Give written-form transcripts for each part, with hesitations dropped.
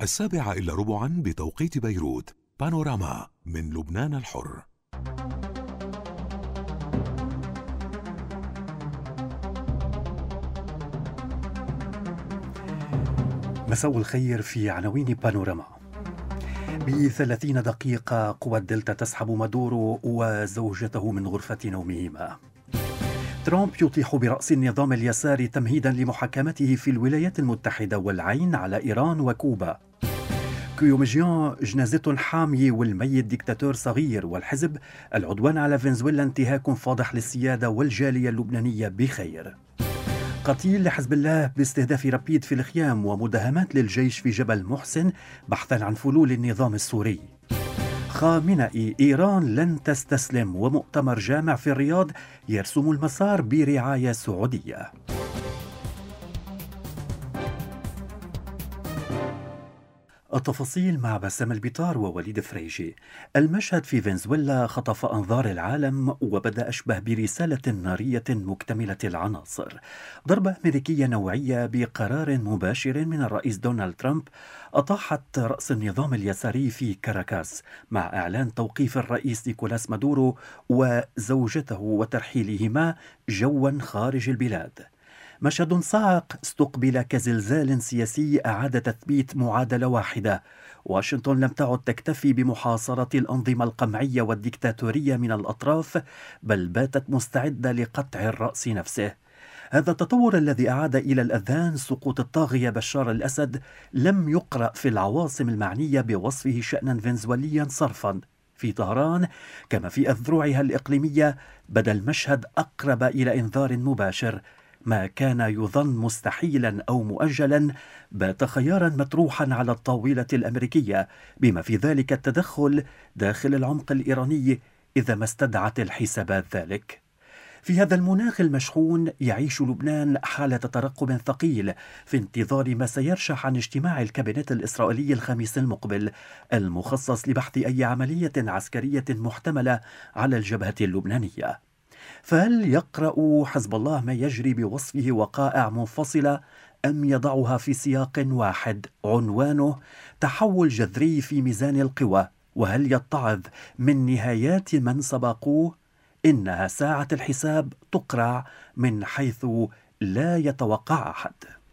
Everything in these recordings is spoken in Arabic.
7:15 بتوقيت بيروت. بانوراما من لبنان الحر. مساء الخير في عناوين بانوراما. ب30 دقيقة قوى الدلتا تسحب مادورو وزوجته من غرفة نومهما. ترامب يطيح برأس النظام اليساري تمهيدا لمحاكمته في الولايات المتحدة والعين على إيران وكوبا. كيومجيان جنازة حامية والميت ديكتاتور صغير، والحزب العدوان على فنزويلا انتهاك فاضح للسيادة والجالية اللبنانية بخير. قتيل لحزب الله باستهداف ربيد في الخيام، ومداهمات للجيش في جبل محسن بحثا عن فلول النظام السوري. خامنئي إيران لن تستسلم، ومؤتمر جامع في الرياض يرسم المسار برعاية سعودية. التفاصيل مع بسام البطار ووليد فريجي. المشهد في فنزويلا خطف أنظار العالم وبدأ أشبه برسالة نارية مكتملة العناصر. ضربة أمريكية نوعية بقرار مباشر من الرئيس دونالد ترامب أطاحت رأس النظام اليساري في كاراكاس مع إعلان توقيف الرئيس نيكولاس مادورو وزوجته وترحيلهما جوا خارج البلاد. مشهد صاعق استقبل كزلزال سياسي أعاد تثبيت معادلة واحدة. واشنطن لم تعد تكتفي بمحاصرة الأنظمة القمعية والديكتاتورية من الأطراف، بل باتت مستعدة لقطع الرأس نفسه. هذا التطور الذي أعاد إلى الأذهان سقوط الطاغية بشار الأسد لم يقرأ في العواصم المعنية بوصفه شأنا فنزويليا صرفا. في طهران كما في أذرعها الإقليمية بدا المشهد أقرب إلى إنذار مباشر. ما كان يظن مستحيلا أو مؤجلا بات خيارا مطروحا على الطاولة الأمريكية، بما في ذلك التدخل داخل العمق الإيراني إذا ما استدعت الحسابات ذلك. في هذا المناخ المشحون يعيش لبنان حالة ترقب ثقيل في انتظار ما سيرشح عن اجتماع الكابينت الإسرائيلي الخميس المقبل المخصص لبحث أي عملية عسكرية محتملة على الجبهة اللبنانية. فهل يقرأ حزب الله ما يجري بوصفه وقائع منفصلة، أم يضعها في سياق واحد عنوانه تحول جذري في ميزان القوى؟ وهل يتعظ من نهايات من سبقوه؟ إنها ساعة الحساب تقرع من حيث لا يتوقع أحد.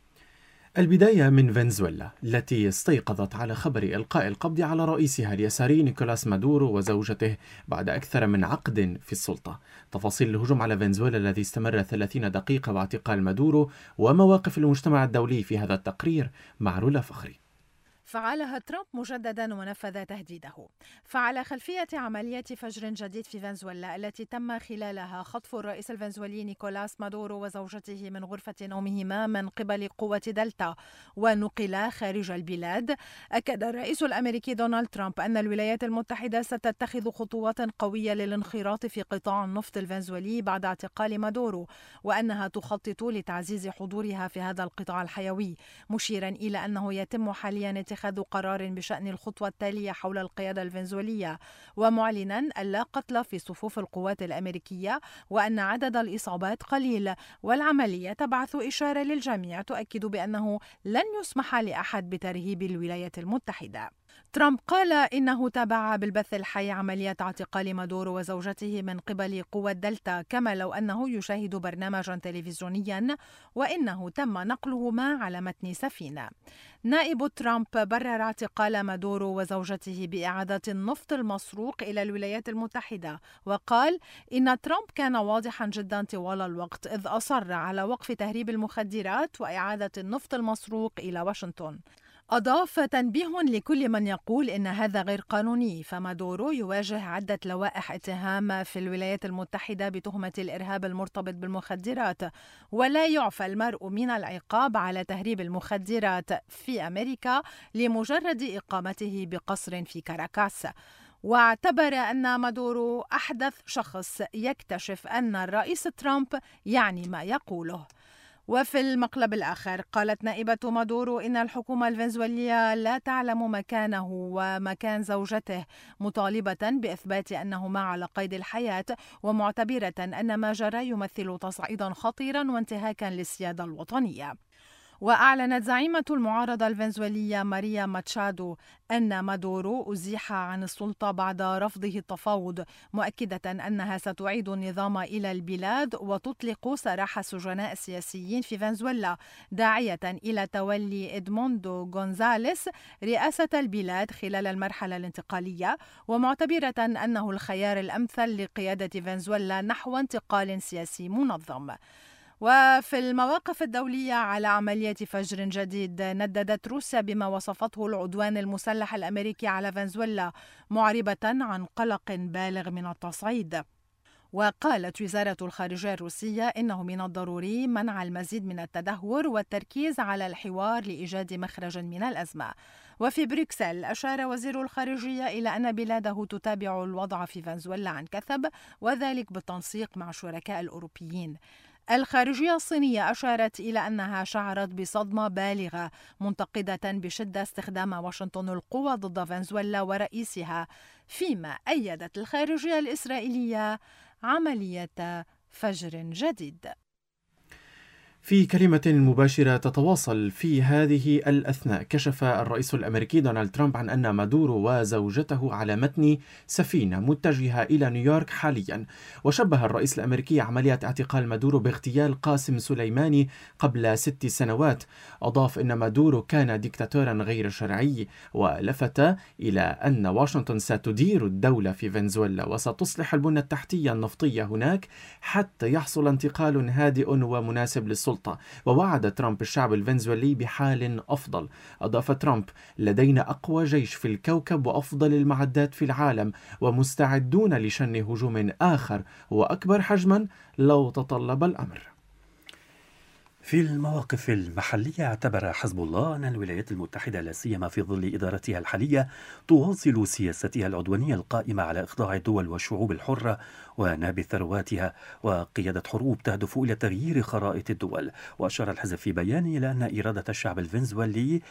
البداية من فنزويلا التي استيقظت على خبر إلقاء القبض على رئيسها اليساري نيكولاس مادورو وزوجته بعد أكثر من عقد في السلطة. تفاصيل الهجوم على فنزويلا الذي استمر 30 دقيقة واعتقال مادورو ومواقف المجتمع الدولي في هذا التقرير مع رولا فخري. فعلها ترامب مجددا ونفذ تهديده. فعلى خلفية عملية فجر جديد في فنزويلا التي تم خلالها خطف الرئيس الفنزويلي نيكولاس مادورو وزوجته من غرفة نومهما من قبل قوة دلتا ونقلا خارج البلاد، أكد الرئيس الأمريكي دونالد ترامب أن الولايات المتحدة ستتخذ خطوات قوية للانخراط في قطاع النفط الفنزويلي بعد اعتقال مادورو، وأنها تخطط لتعزيز حضورها في هذا القطاع الحيوي، مشيرا إلى أنه يتم حاليا اتخاذ قرار بشأن الخطوة التالية حول القيادة الفنزويلية، ومعلنا ألا قتل في صفوف القوات الأمريكية وأن عدد الإصابات قليل، والعملية تبعث إشارة للجميع تؤكد بأنه لن يسمح لأحد بترهيب الولايات المتحدة. ترامب قال إنه تابع بالبث الحي عملية اعتقال مادورو وزوجته من قبل قوة دلتا كما لو أنه يشاهد برنامجا تلفزيونيا، وإنه تم نقلهما على متن سفينة. نائب ترامب برر اعتقال مادورو وزوجته بإعادة النفط المسروق إلى الولايات المتحدة، وقال إن ترامب كان واضحا جدا طوال الوقت إذ أصر على وقف تهريب المخدرات وإعادة النفط المسروق إلى واشنطن. أضاف: تنبيه لكل من يقول إن هذا غير قانوني، فمادورو يواجه عدة لوائح اتهام في الولايات المتحدة بتهمة الإرهاب المرتبط بالمخدرات، ولا يعفى المرء من العقاب على تهريب المخدرات في أمريكا لمجرد إقامته بقصر في كاراكاس. واعتبر أن مادورو أحدث شخص يكتشف أن الرئيس ترامب يعني ما يقوله. وفي المقلب الآخر قالت نائبة مادورو إن الحكومة الفنزويلية لا تعلم مكانه ومكان زوجته، مطالبة بإثبات أنهما على قيد الحياة، ومعتبرة أن ما جرى يمثل تصعيدا خطيرا وانتهاكا للسيادة الوطنية. وأعلنت زعيمة المعارضة الفنزويلية ماريا ماتشادو أن مادورو أزيح عن السلطة بعد رفضه التفاوض، مؤكدة أنها ستعيد النظام إلى البلاد وتطلق سراح السجناء السياسيين في فنزويلا، داعية إلى تولي إدموندو غونزاليس رئاسة البلاد خلال المرحلة الانتقالية، ومعتبرة أنه الخيار الأمثل لقيادة فنزويلا نحو انتقال سياسي منظم. وفي المواقف الدولية على عملية فجر جديد، نددت روسيا بما وصفته العدوان المسلح الأمريكي على فنزويلا، معربة عن قلق بالغ من التصعيد. وقالت وزارة الخارجية الروسية إنه من الضروري منع المزيد من التدهور والتركيز على الحوار لإيجاد مخرج من الأزمة. وفي بروكسل أشار وزير الخارجية إلى أن بلاده تتابع الوضع في فنزويلا عن كثب، وذلك بالتنسيق مع الشركاء الأوروبيين. الخارجية الصينية أشارت إلى أنها شعرت بصدمة بالغة، منتقدة بشدة استخدام واشنطن القوى ضد فنزويلا ورئيسها، فيما أيدت الخارجية الإسرائيلية عملية فجر جديد. في كلمة مباشرة تتواصل في هذه الأثناء، كشف الرئيس الأمريكي دونالد ترامب عن أن مادورو وزوجته على متن سفينة متجهة إلى نيويورك حاليا، وشبه الرئيس الأمريكي عملية اعتقال مادورو باغتيال قاسم سليماني قبل 6 سنوات. أضاف أن مادورو كان ديكتاتورا غير شرعي، ولفت إلى أن واشنطن ستدير الدولة في فنزويلا وستصلح البنى التحتية النفطية هناك حتى يحصل انتقال هادئ ومناسب للسلطة. ووعد ترامب الشعب الفنزويلي بحال أفضل. أضاف ترامب: لدينا أقوى جيش في الكوكب وأفضل المعدات في العالم، ومستعدون لشن هجوم آخر وأكبر حجما لو تطلب الأمر. في المواقف المحلية، اعتبر حزب الله أن الولايات المتحدة لا سيما في ظل إدارتها الحالية تواصل سياستها العدوانية القائمة على إخضاع الدول والشعوب الحرة ونهب ثرواتها وقيادة حروب تهدف إلى تغيير خرائط الدول. وأشار الحزب في بيان إلى أن إرادة الشعب الفنزويلي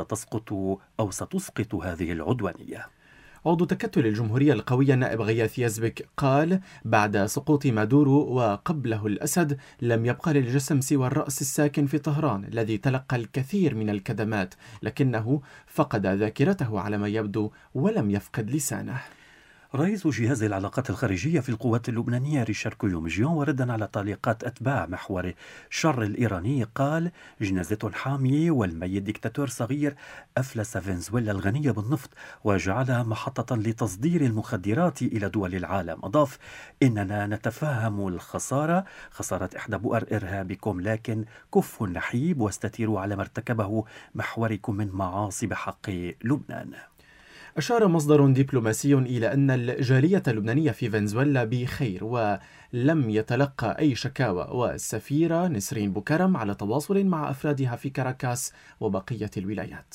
ستسقط هذه العدوانية. عضو تكتل الجمهورية القوية النائب غياث يزبك قال: بعد سقوط مادورو وقبله الأسد لم يبقى للجسم سوى الرأس الساكن في طهران الذي تلقى الكثير من الكدمات، لكنه فقد ذاكرته على ما يبدو ولم يفقد لسانه. رئيس جهاز العلاقات الخارجية في القوات اللبنانية ريشار كويومجيون، وردا على تعليقات أتباع محور شر الإيراني، قال: جنازة حامية والميت ديكتاتور صغير أفلس فنزويلا الغنية بالنفط وجعلها محطة لتصدير المخدرات إلى دول العالم. أضاف: إننا نتفهم خسارة إحدى بؤر إرهابكم، لكن كفوا النحيب واستتيروا على ما ارتكبه محوركم من معاصي بحق لبنان. أشار مصدر دبلوماسي إلى أن الجالية اللبنانية في فنزويلا بخير ولم يتلقى أي شكاوى، والسفيرة نسرين بوكرم على تواصل مع أفرادها في كاراكاس وبقية الولايات.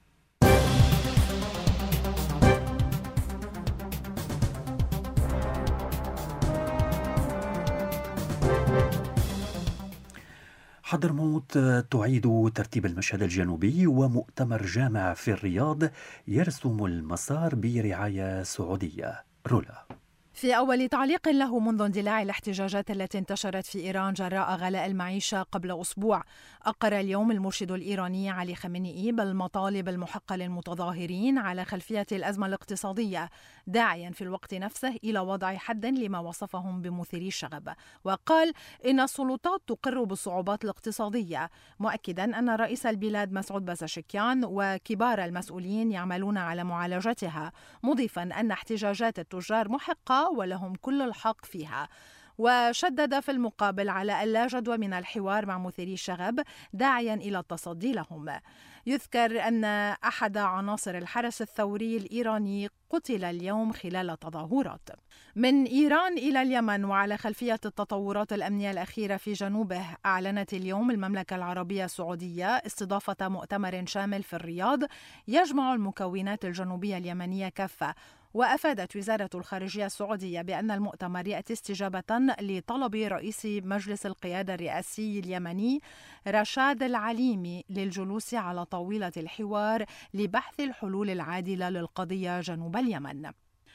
حضرموت تعيد ترتيب المشهد الجنوبي، ومؤتمر جامع في الرياض يرسم المسار برعاية سعودية. رولا. في أول تعليق له منذ اندلاع الاحتجاجات التي انتشرت في إيران جراء غلاء المعيشة قبل أسبوع، أقر اليوم المرشد الإيراني علي خامنئي بالمطالب المحقة للمتظاهرين على خلفية الأزمة الاقتصادية، داعيا في الوقت نفسه إلى وضع حد لما وصفهم بمثيري الشغب. وقال إن السلطات تقر بالصعوبات الاقتصادية، مؤكدا أن رئيس البلاد مسعود بازاشكيان وكبار المسؤولين يعملون على معالجتها، مضيفا أن احتجاجات التجار محقة ولهم كل الحق فيها. وشدد في المقابل على ألا جدوى من الحوار مع مثيري الشغب، داعيا إلى التصدي لهم. يذكر أن أحد عناصر الحرس الثوري الإيراني قتل اليوم خلال تظاهرات. من إيران إلى اليمن، وعلى خلفية التطورات الأمنية الأخيرة في جنوبه، أعلنت اليوم المملكة العربية السعودية استضافة مؤتمر شامل في الرياض يجمع المكونات الجنوبية اليمنية كافة. وأفادت وزارة الخارجية السعودية بأن المؤتمر يأتي استجابة لطلب رئيس مجلس القيادة الرئاسي اليمني رشاد العليمي للجلوس على طاولة الحوار لبحث الحلول العادلة للقضية جنوب اليمن.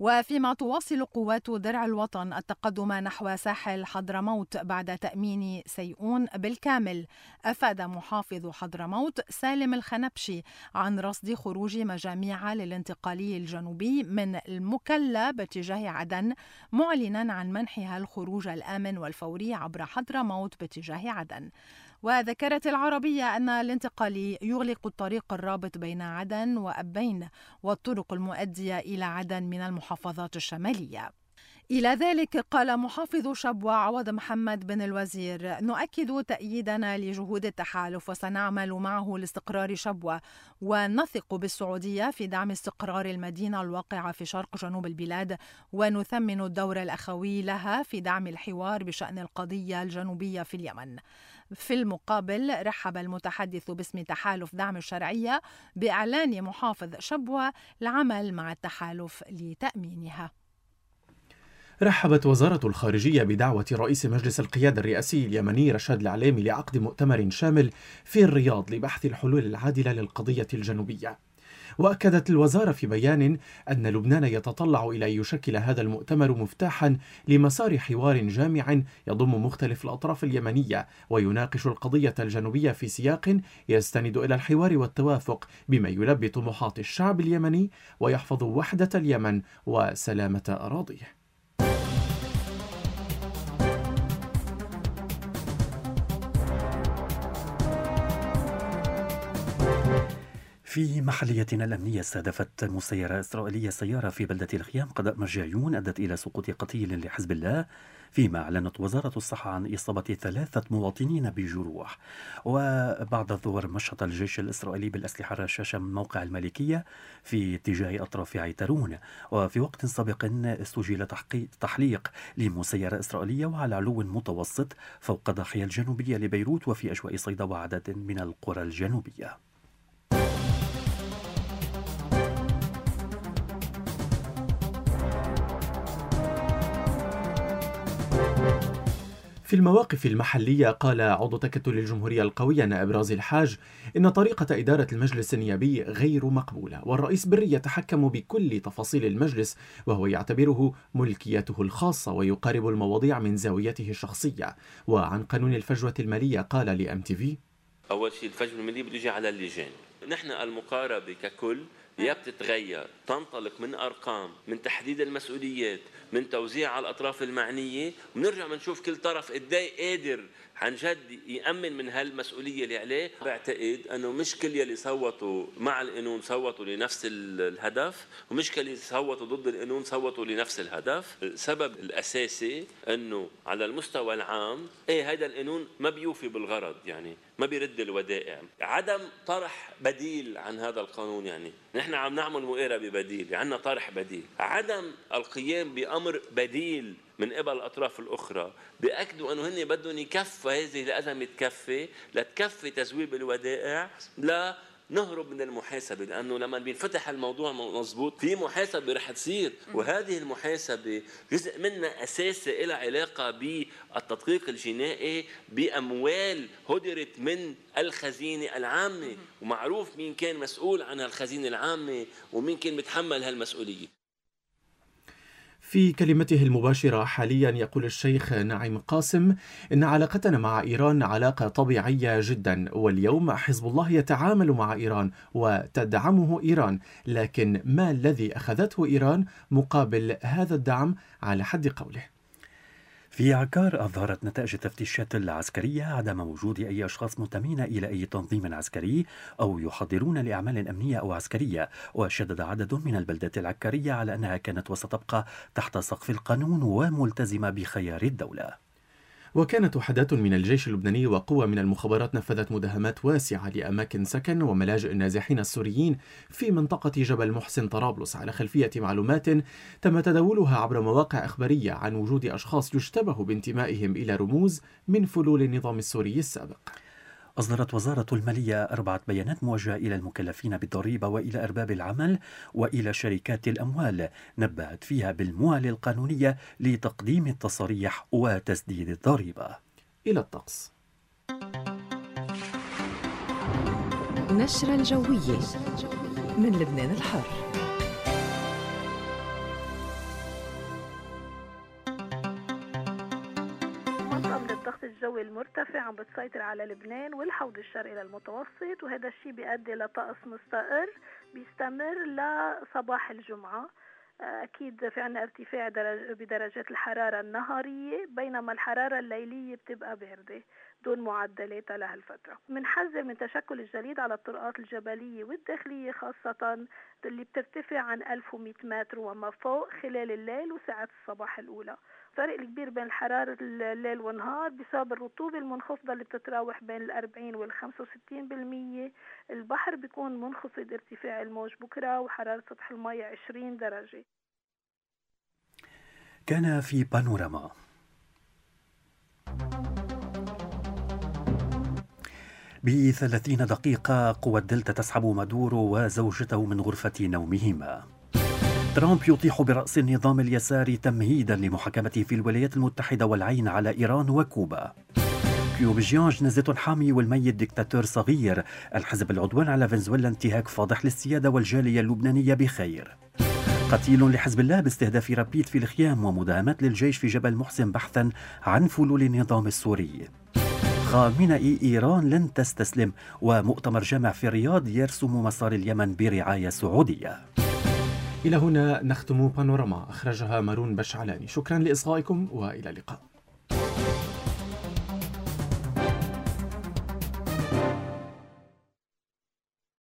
وفيما تواصل قوات درع الوطن التقدم نحو ساحل حضرموت بعد تأمين سيئون بالكامل، أفاد محافظ حضرموت سالم الخنبشي عن رصد خروج مجاميع للانتقالي الجنوبي من المكلا باتجاه عدن، معلنا عن منحها الخروج الآمن والفوري عبر حضرموت باتجاه عدن. وذكرت العربية أن الانتقالي يغلق الطريق الرابط بين عدن وأبين والطرق المؤدية إلى عدن من المحافظات الشمالية. إلى ذلك قال محافظ شبوة عوض محمد بن الوزير: نؤكد تأييدنا لجهود التحالف وسنعمل معه لاستقرار شبوة، ونثق بالسعودية في دعم استقرار المدينة الواقعة في شرق جنوب البلاد، ونثمن الدور الأخوي لها في دعم الحوار بشأن القضية الجنوبية في اليمن. في المقابل رحب المتحدث باسم تحالف دعم الشرعية بإعلان محافظ شبوة العمل مع التحالف لتأمينها. رحبت وزارة الخارجية بدعوة رئيس مجلس القيادة الرئاسي اليمني رشاد العليمي لعقد مؤتمر شامل في الرياض لبحث الحلول العادلة للقضية الجنوبية. وأكدت الوزارة في بيان أن لبنان يتطلع إلى أن يشكل هذا المؤتمر مفتاحا لمسار حوار جامع يضم مختلف الأطراف اليمنية ويناقش القضية الجنوبية في سياق يستند إلى الحوار والتوافق بما يلبي طموحات الشعب اليمني ويحفظ وحدة اليمن وسلامة أراضيه. في محليتنا الأمنية استهدفت مسيرة إسرائيلية سيارة في بلدة الخيام قضاء مرجعيون أدت إلى سقوط قتيل لحزب الله، فيما أعلنت وزارة الصحة عن إصابة 3 مواطنين بجروح. وبعد الظهر مشط الجيش الإسرائيلي بالأسلحة الرشاشة من موقع المالكية في اتجاه أطراف عيترون. وفي وقت سابق استجيل تحليق لمسيرة إسرائيلية وعلى علو متوسط فوق الضاحية الجنوبية لبيروت وفي أجواء صيدا وعدد من القرى الجنوبية. في المواقف المحلية قال عضو تكتل الجمهورية القوية نائب رازي الحاج إن طريقة إدارة المجلس النيابي غير مقبولة، والرئيس بري يتحكم بكل تفاصيل المجلس وهو يعتبره ملكيته الخاصة ويقارب المواضيع من زاويته الشخصية. وعن قانون الفجوة المالية قال لMTV: أول شيء الفجوة المالية بده يجي على اللجان. نحن المقاربة ككل يا بتتغير، تنطلق من أرقام، من تحديد المسؤوليات، من توزيع على الأطراف المعنية، ونرجع بنشوف كل طرف قديه قادر عن جد يأمن من هالمسؤولية اللي عليه. بعتقد أنه مش كل يلي صوتوا مع القانون صوتوا لنفس الهدف، ومش كل يلي صوتوا ضد القانون صوتوا لنفس الهدف. السبب الأساسي أنه على المستوى العام هذا القانون ما بيوفي بالغرض، يعني ما بيرد الودائع. عدم طرح بديل عن هذا القانون، يعني نحن عم نعمل مقاربة بديل، عندنا طرح بديل. عدم القيام بأمر بديل من قبل الأطراف الأخرى بيأكدوا أنه هن بدهم يكفوا هذه الأزمة، لتكفي تزويب الودائع، لا نهرب من المحاسبة. لأنه لما بينفتح الموضوع مضبوط في محاسبة رح تصير، وهذه المحاسبة جزء منها أساسي إلى علاقة بالتدقيق الجنائي بأموال هدرت من الخزينة العامة، ومعروف مين كان مسؤول عن الخزينة العامة ومين كان متحمل هالمسؤولية. في كلمته المباشرة حاليا يقول الشيخ نعيم قاسم إن علاقتنا مع إيران علاقة طبيعية جدا، واليوم حزب الله يتعامل مع إيران وتدعمه إيران، لكن ما الذي أخذته إيران مقابل هذا الدعم على حد قوله. في عكار أظهرت نتائج التفتيشات العسكرية عدم وجود أي أشخاص منتمين إلى أي تنظيم عسكري أو يحضرون لأعمال أمنية أو عسكرية. وشدد عدد من البلدات العكارية على أنها كانت وستبقى تحت سقف القانون وملتزمة بخيار الدولة. وكانت وحدات من الجيش اللبناني وقوة من المخابرات نفذت مداهمات واسعة لأماكن سكن وملاجئ النازحين السوريين في منطقة جبل محسن طرابلس على خلفية معلومات تم تداولها عبر مواقع إخبارية عن وجود أشخاص يشتبه بانتمائهم إلى رموز من فلول النظام السوري السابق. أصدرت وزارة المالية 4 بيانات موجهة إلى المكلفين بالضريبة وإلى أرباب العمل وإلى شركات الأموال، نبهت فيها بالموال القانونية لتقديم التصاريح وتسديد الضريبة. إلى الطقس. نشرة الجوية من لبنان الحر. أمر الضغط الجوي المرتفع عم بتسيطر على لبنان والحوض الشرقي للمتوسط، وهذا الشيء بيؤدي لطقس مستقر بيستمر لصباح الجمعة. أكيد في عنا ارتفاع بدرجات الحرارة النهارية، بينما الحرارة الليلية بتبقى باردة دون معدلات لهالفترة. منحذر من تشكل الجليد على الطرقات الجبلية والداخلية، خاصة اللي بترتفع عن 1100 متر وما فوق خلال الليل وساعات الصباح الأولى. الفرق الكبير بين حرارة الليل والنهار بسبب الرطوبة المنخفضة اللي بتتراوح بين 40 وال65%. البحر بيكون منخفض ارتفاع الموج بكرة، وحرارة سطح المياه 20 درجة. كان في بانوراما. ب30 دقيقة قوى الدلتا تسحب مادورو وزوجته من غرفة نومهما. ترامب يطيح برأس النظام اليساري تمهيدا لمحاكمته في الولايات المتحدة والعين على إيران وكوبا. كيوبجيانج نزة حامي والميت ديكتاتور صغير. الحزب العدوان على فنزويلا انتهاك فاضح للسيادة والجالية اللبنانية بخير. قتيل لحزب الله باستهداف رابيد في الخيام، ومداهمات للجيش في جبل محسن بحثا عن فلول النظام السوري. خامنئي إيران لن تستسلم، ومؤتمر جامع في الرياض يرسم مسار اليمن برعاية سعودية. إلى هنا نختم بانوراما، أخرجها مارون بشعلاني. شكرا لإصغائكم وإلى اللقاء.